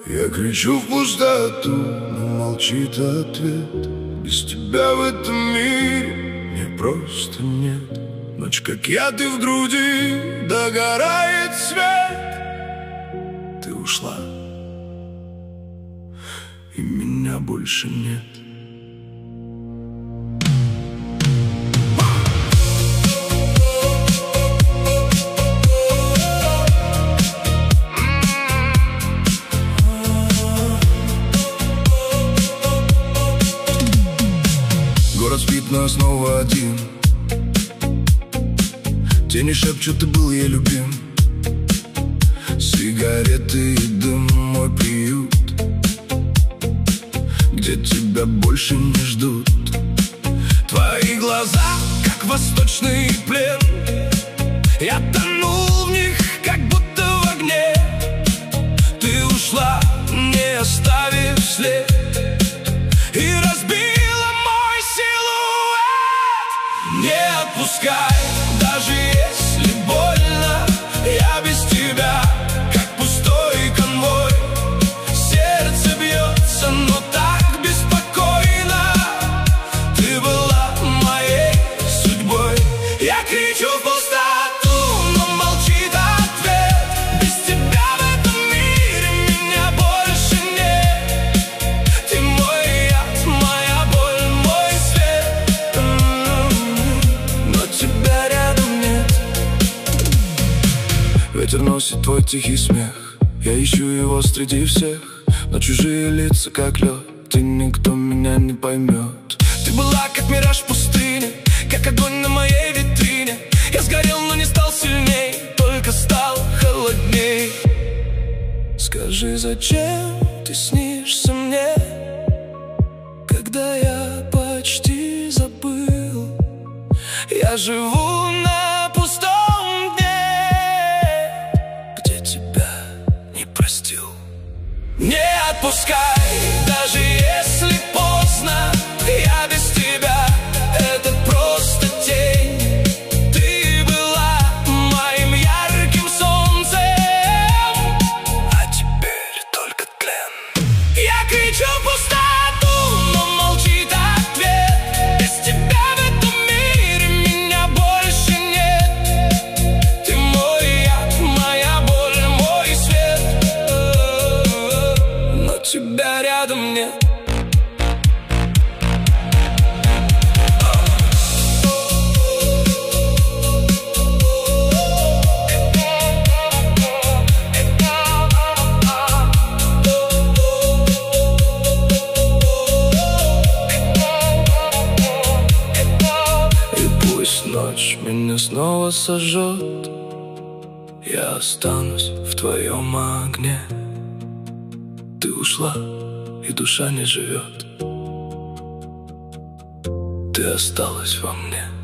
Я кричу в пустоту, но молчит ответ. Без тебя в этом мире мне просто нет. Ночь как яд и в груди догорает свет. Ты ушла, и меня больше нет. Город спит, но я снова один. Тени шепчут, ты был ей любим. Сигареты и дым, мой приют, где тебя больше не ждут. Твои глаза, как восточный плен. Я тонул в них, как будто в огне. Ты ушла, не оставив след, и разбила мой силуэт. Не отпускай, даже если больно. Я без тебя, как пустой конвой. Сердце бьется, но так беспокойно. Ты была моей судьбой. Я кричу в пустоту, но молчит ответ. Без тебя в этом мире меня больше нет. Ты мой яд, моя боль, мой свет. Но тебя рядом нет. Ветер носит твой тихий смех. Я ищу его среди всех, но чужие лица как лед, и никто меня не поймет. Ты была как мираж в пустыне, как огонь на моей витрине. Я сгорел, но не стал сильней, только стал холодней. Скажи, зачем ты снишься мне, когда я почти забыл? Я живу на пустом дне, где тебя не простил. Не отпускай, даже если поздно. Я без тебя, это просто тень. Ты была моим ярким солнцем, а теперь только тлен. Я кричу в пустоту, но молчит ответ. Без тебя в этом мире меня больше нет. Ты мой яд, моя боль, мой свет. Но тебя рядом нет. Ночь меня снова сожжет, я останусь в твоем огне. Ты ушла, и душа не живет. Ты осталась во мне.